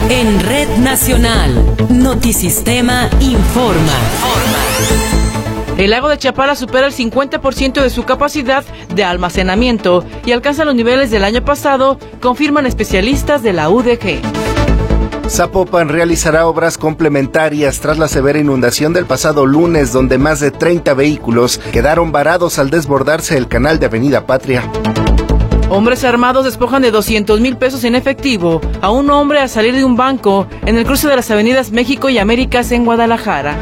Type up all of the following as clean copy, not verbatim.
En Red Nacional, Notisistema informa. El lago de Chapala supera el 50% de su capacidad de almacenamiento y alcanza los niveles del año pasado, confirman especialistas de la UDG. Zapopan realizará obras complementarias tras la severa inundación del pasado lunes, donde más de 30 vehículos quedaron varados al desbordarse el canal de Avenida Patria. Hombres armados despojan de 200,000 pesos en efectivo a un hombre al salir de un banco en el cruce de las avenidas México y Américas en Guadalajara.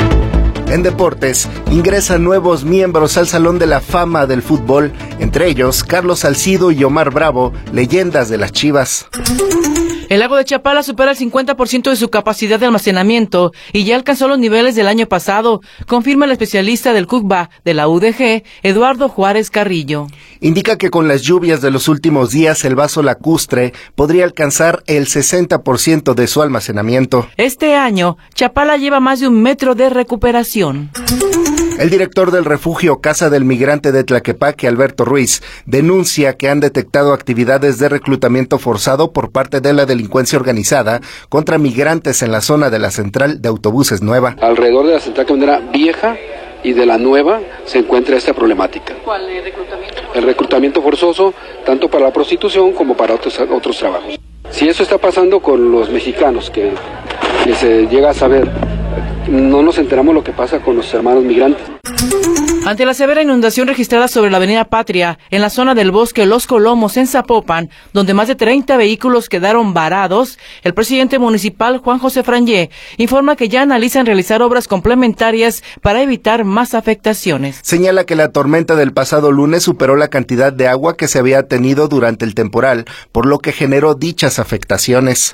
En deportes, ingresan nuevos miembros al Salón de la Fama del Fútbol, entre ellos Carlos Salcido y Omar Bravo, leyendas de las Chivas. El lago de Chapala supera el 50% de su capacidad de almacenamiento y ya alcanzó los niveles del año pasado, confirma el especialista del CUCBA de la UDG, Eduardo Juárez Carrillo. Indica que con las lluvias de los últimos días el vaso lacustre podría alcanzar el 60% de su almacenamiento. Este año, Chapala lleva más de 1 metro de recuperación. El director del refugio Casa del Migrante de Tlaquepaque, Alberto Ruiz, denuncia que han detectado actividades de reclutamiento forzado por parte de la delincuencia organizada contra migrantes en la zona de la central de autobuses nueva. Alrededor de la central camionera vieja y de la nueva se encuentra esta problemática. ¿Cuál reclutamiento? El reclutamiento forzoso, tanto para la prostitución como para otros trabajos. Si eso está pasando con los mexicanos, que se llega a saber, no nos enteramos lo que pasa con los hermanos migrantes. Ante la severa inundación registrada sobre la Avenida Patria, en la zona del bosque Los Colomos, en Zapopan, donde más de 30 vehículos quedaron varados, el presidente municipal, Juan José Frangé, informa que ya analizan realizar obras complementarias para evitar más afectaciones. Señala que la tormenta del pasado lunes superó la cantidad de agua que se había tenido durante el temporal, por lo que generó dichas afectaciones.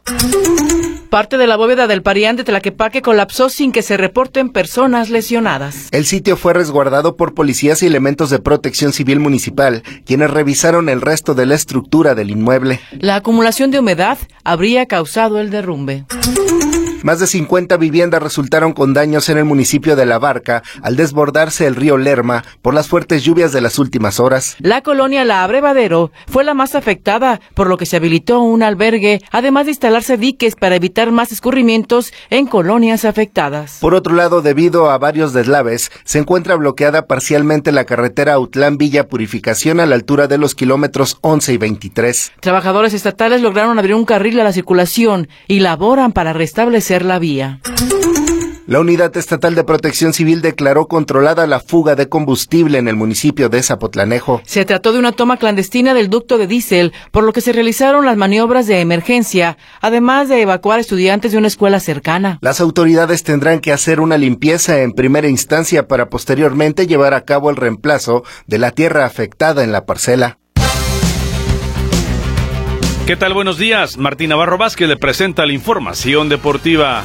Parte de la bóveda del Parián de Tlaquepaque colapsó sin que se reporten personas lesionadas. El sitio fue resguardado por policías y elementos de protección civil municipal, quienes revisaron el resto de la estructura del inmueble. La acumulación de humedad habría causado el derrumbe. Más de 50 viviendas resultaron con daños en el municipio de La Barca al desbordarse el río Lerma por las fuertes lluvias de las últimas horas. La colonia La Abrevadero fue la más afectada, por lo que se habilitó un albergue, además de instalarse diques para evitar más escurrimientos en colonias afectadas. Por otro lado, debido a varios deslaves, se encuentra bloqueada parcialmente la carretera Autlán-Villa Purificación a la altura de los kilómetros 11 y 23. Trabajadores estatales lograron abrir un carril a la circulación y laboran para restablecer la vía. La Unidad Estatal de Protección Civil declaró controlada la fuga de combustible en el municipio de Zapotlanejo. Se trató de una toma clandestina del ducto de diésel, por lo que se realizaron las maniobras de emergencia, además de evacuar estudiantes de una escuela cercana. Las autoridades tendrán que hacer una limpieza en primera instancia para posteriormente llevar a cabo el reemplazo de la tierra afectada en la parcela. ¿Qué tal? Buenos días. Martín Navarro Vázquez le presenta la información deportiva.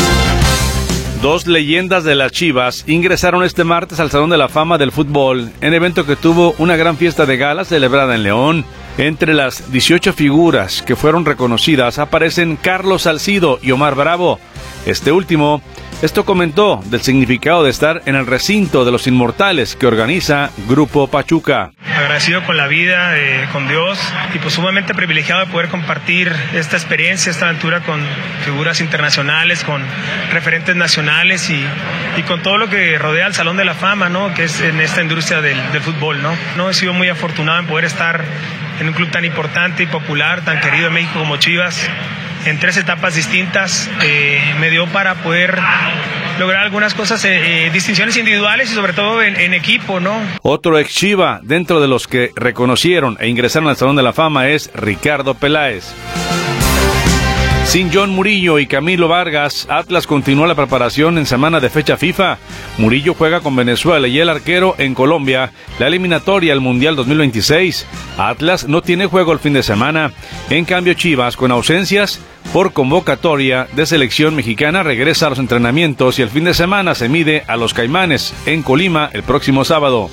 2 leyendas de las Chivas ingresaron este martes al Salón de la Fama del Fútbol, en evento que tuvo una gran fiesta de gala celebrada en León. Entre las 18 figuras que fueron reconocidas aparecen Carlos Salcido y Omar Bravo. Este último, esto comentó del significado de estar en el recinto de los inmortales que organiza Grupo Pachuca. Agradecido con la vida, con Dios, y pues sumamente privilegiado de poder compartir esta experiencia, esta aventura con figuras internacionales, con referentes nacionales y con todo lo que rodea al Salón de la Fama, ¿no? Que es en esta industria del fútbol, ¿no? He sido muy afortunado en poder estar en un club tan importante y popular, tan querido en México como Chivas, en 3 etapas distintas. Me dio para poder lograr algunas cosas, distinciones individuales y sobre todo en equipo, ¿no? Otro ex Chiva dentro de los que reconocieron e ingresaron al Salón de la Fama es Ricardo Peláez. Sin John Murillo y Camilo Vargas, Atlas continúa la preparación en semana de fecha FIFA. Murillo juega con Venezuela y el arquero en Colombia, la eliminatoria al Mundial 2026. Atlas no tiene juego el fin de semana. En cambio, Chivas, con ausencias por convocatoria de selección mexicana, regresa a los entrenamientos y el fin de semana se mide a los Caimanes en Colima el próximo sábado.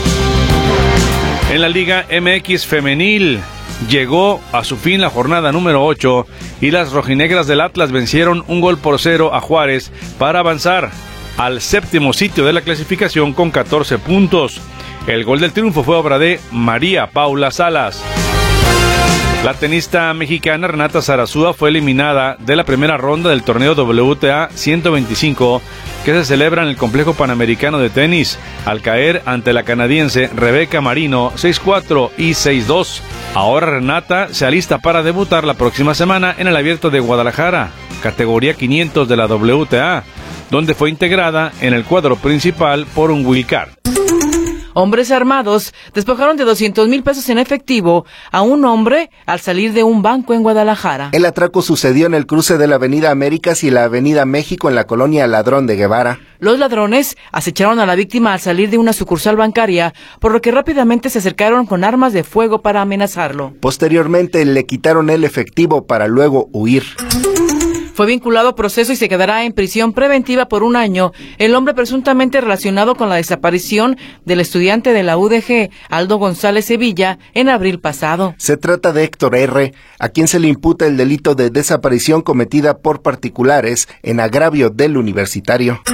En la Liga MX Femenil, llegó a su fin la jornada número 8 y las rojinegras del Atlas vencieron 1-0 a Juárez para avanzar al 7º sitio de la clasificación con 14 puntos. El gol del triunfo fue obra de María Paula Salas. La tenista mexicana Renata Zarazúa fue eliminada de la primera ronda del torneo WTA 125 que se celebra en el Complejo Panamericano de Tenis, al caer ante la canadiense Rebeca Marino 6-4 y 6-2. Ahora Renata se alista para debutar la próxima semana en el Abierto de Guadalajara, categoría 500 de la WTA, donde fue integrada en el cuadro principal por un wildcard. Hombres armados despojaron de 200,000 pesos en efectivo a un hombre al salir de un banco en Guadalajara. El atraco sucedió en el cruce de la Avenida Américas y la Avenida México en la colonia Ladrón de Guevara. Los ladrones acecharon a la víctima al salir de una sucursal bancaria, por lo que rápidamente se acercaron con armas de fuego para amenazarlo. Posteriormente le quitaron el efectivo para luego huir. Fue vinculado a proceso y se quedará en prisión preventiva por 1 año el hombre presuntamente relacionado con la desaparición del estudiante de la UDG, Aldo González Sevilla, en abril pasado. Se trata de Héctor R., a quien se le imputa el delito de desaparición cometida por particulares en agravio del universitario.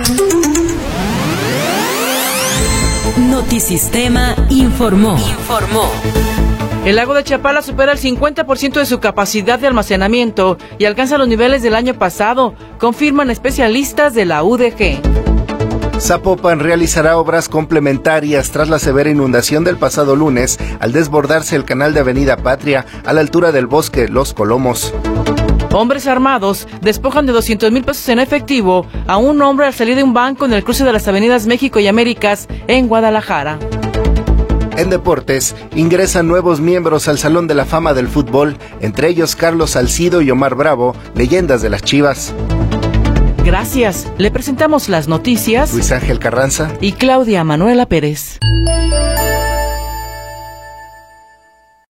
Notisistema informó. El lago de Chapala supera el 50% de su capacidad de almacenamiento y alcanza los niveles del año pasado, confirman especialistas de la UDG. Zapopan realizará obras complementarias tras la severa inundación del pasado lunes al desbordarse el canal de Avenida Patria a la altura del bosque Los Colomos. Hombres armados despojan de 200,000 pesos en efectivo a un hombre al salir de un banco en el cruce de las avenidas México y Américas en Guadalajara. En deportes, ingresan nuevos miembros al Salón de la Fama del Fútbol, entre ellos Carlos Salcido y Omar Bravo, leyendas de las Chivas. Gracias. Le presentamos las noticias. Luis Ángel Carranza y Claudia Manuela Pérez.